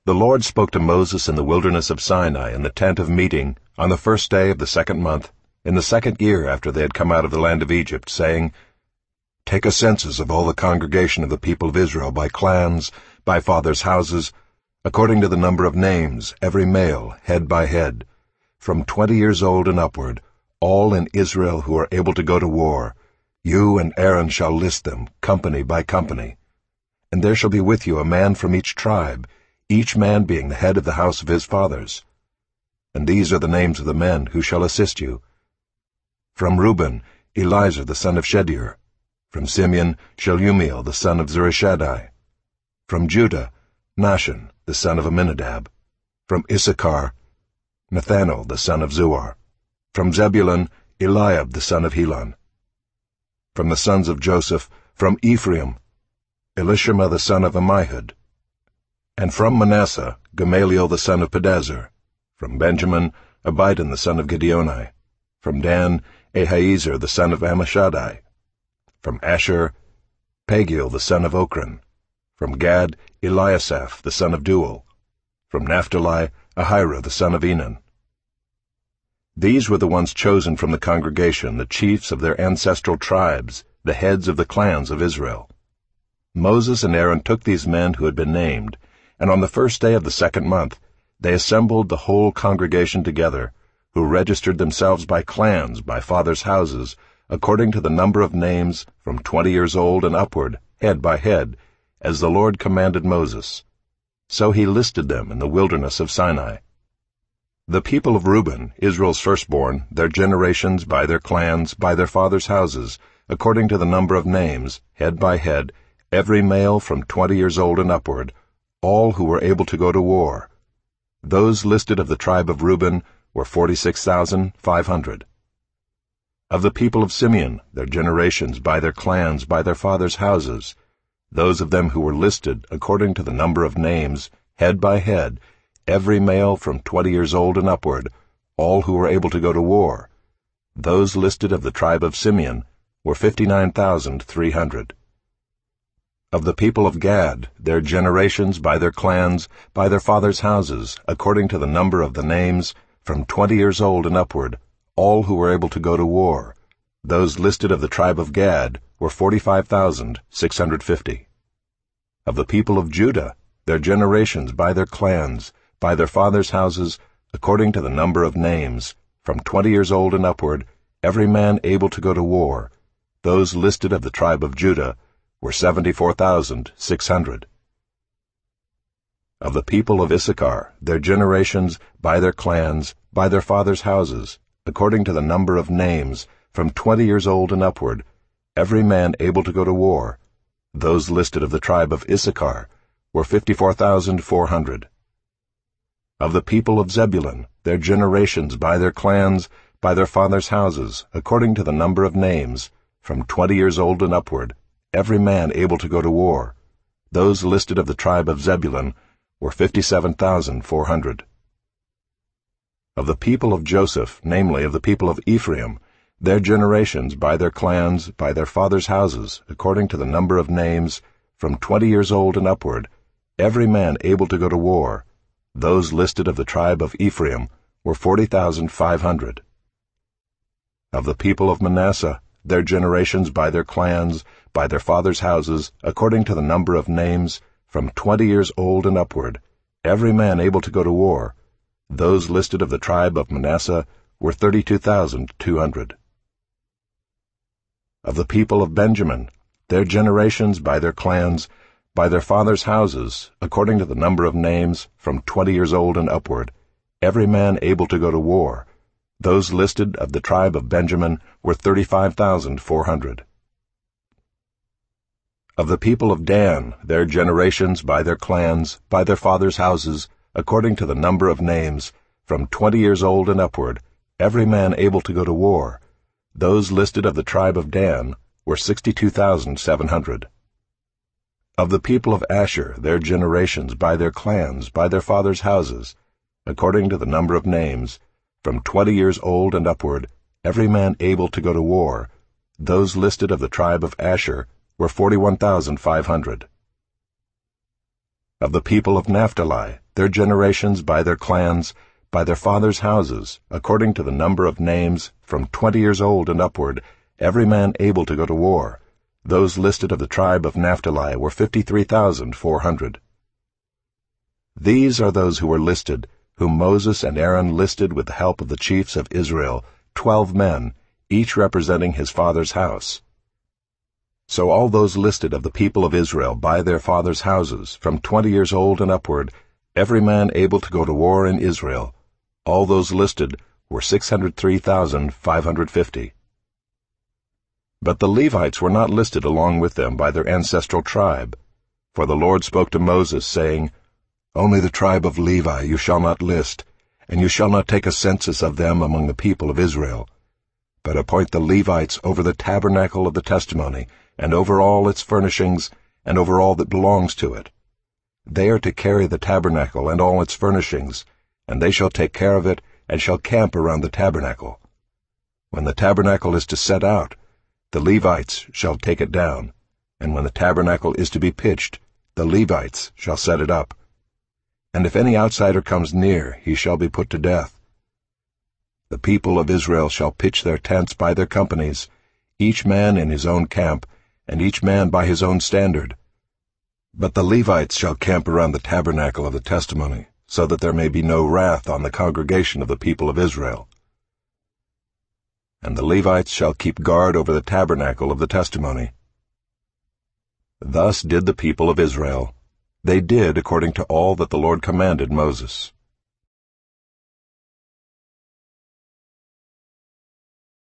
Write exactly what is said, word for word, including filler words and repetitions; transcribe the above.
The Lord spoke to Moses in the wilderness of Sinai in the tent of meeting on the first day of the second month, in the second year after they had come out of the land of Egypt, saying, Take a census of all the congregation of the people of Israel by clans, by fathers' houses, according to the number of names, every male, head by head, from twenty years old and upward, all in Israel who are able to go to war. You and Aaron shall list them, company by company. And there shall be with you a man from each tribe, each man being the head of the house of his fathers. And these are the names of the men who shall assist you. From Reuben, Elizur the son of Shedeur. From Simeon, Shelumiel the son of Zurishaddai. From Judah, Nahshon the son of Amminadab. From Issachar, Nathanael the son of Zuar. From Zebulun, Eliab the son of Helon. From the sons of Joseph, from Ephraim, Elishama the son of Ammihud. And from Manasseh, Gamaliel the son of Pedazur. From Benjamin, Abidan the son of Gideoni. From Dan, Ahiezer the son of Ammishaddai. From Asher, Pagiel the son of Ochran. From Gad, Eliasaph the son of Duel. From Naphtali, Ahira the son of Enan. These were the ones chosen from the congregation, the chiefs of their ancestral tribes, the heads of the clans of Israel. Moses and Aaron took these men who had been named, and on the first day of the second month they assembled the whole congregation together, who registered themselves by clans, by fathers' houses, according to the number of names, from twenty years old and upward, head by head, as the Lord commanded Moses. So he listed them in the wilderness of Sinai. The people of Reuben, Israel's firstborn, their generations, by their clans, by their fathers' houses, according to the number of names, head by head, every male from twenty years old and upward, all who were able to go to war. Those listed of the tribe of Reuben were forty-six thousand five hundred. Of the people of Simeon, their generations, by their clans, by their fathers' houses, those of them who were listed according to the number of names, head by head, every male from twenty years old and upward, all who were able to go to war. Those listed of the tribe of Simeon were fifty-nine thousand three hundred. Of the people of Gad, their generations, by their clans, by their fathers' houses, according to the number of the names, from twenty years old and upward, all who were able to go to war. Those listed of the tribe of Gad were forty-five thousand six hundred fifty. Of the people of Judah, their generations, by their clans, by their fathers' houses, according to the number of names, from twenty years old and upward, every man able to go to war. Those listed of the tribe of Judah were seventy-four thousand six hundred. Of the people of Issachar, their generations, by their clans, by their fathers' houses, according to the number of names, from twenty years old and upward, every man able to go to war. Those listed of the tribe of Issachar were fifty-four thousand four hundred. Of the people of Zebulun, their generations, by their clans, by their fathers' houses, according to the number of names, from twenty years old and upward, every man able to go to war. Those listed of the tribe of Zebulun were fifty-seven thousand four hundred. Of the people of Joseph, namely of the people of Ephraim, their generations, by their clans, by their fathers' houses, according to the number of names, from twenty years old and upward, every man able to go to war. Those listed of the tribe of Ephraim were forty thousand five hundred. Of the people of Manasseh, their generations, by their clans, by their fathers' houses, according to the number of names, from twenty years old and upward, every man able to go to war. Those listed of the tribe of Manasseh were thirty-two thousand two hundred. Of the people of Benjamin, their generations, by their clans, by their fathers' houses, according to the number of names, from twenty years old and upward, every man able to go to war. Those listed of the tribe of Benjamin were thirty-five thousand four hundred. Of the people of Dan, their generations, by their clans, by their fathers' houses, according to the number of names, from twenty years old and upward, every man able to go to war. Those listed of the tribe of Dan were sixty-two thousand seven hundred. Of the people of Asher, their generations, by their clans, by their fathers' houses, according to the number of names, from twenty years old and upward, every man able to go to war. Those listed of the tribe of Asher were forty-one thousand five hundred. Of the people of Naphtali, their generations by their clans, by their fathers' houses, according to the number of names, from twenty years old and upward, every man able to go to war. Those listed of the tribe of Naphtali were fifty-three thousand four hundred. These are those who were listed, whom Moses and Aaron listed with the help of the chiefs of Israel, twelve men, each representing his father's house. So all those listed of the people of Israel by their fathers' houses, from twenty years old and upward, every man able to go to war in Israel, all those listed were six hundred three thousand five hundred fifty. But the Levites were not listed along with them by their ancestral tribe. For the Lord spoke to Moses, saying, Only the tribe of Levi you shall not list, and you shall not take a census of them among the people of Israel. But appoint the Levites over the tabernacle of the testimony, and over all its furnishings, and over all that belongs to it. They are to carry the tabernacle and all its furnishings, and they shall take care of it, and shall camp around the tabernacle. When the tabernacle is to set out, the Levites shall take it down, and when the tabernacle is to be pitched, the Levites shall set it up. And if any outsider comes near, he shall be put to death. The people of Israel shall pitch their tents by their companies, each man in his own camp, and each man by his own standard. But the Levites shall camp around the tabernacle of the testimony, so that there may be no wrath on the congregation of the people of Israel. And the Levites shall keep guard over the tabernacle of the testimony. Thus did the people of Israel. They did according to all that the Lord commanded Moses.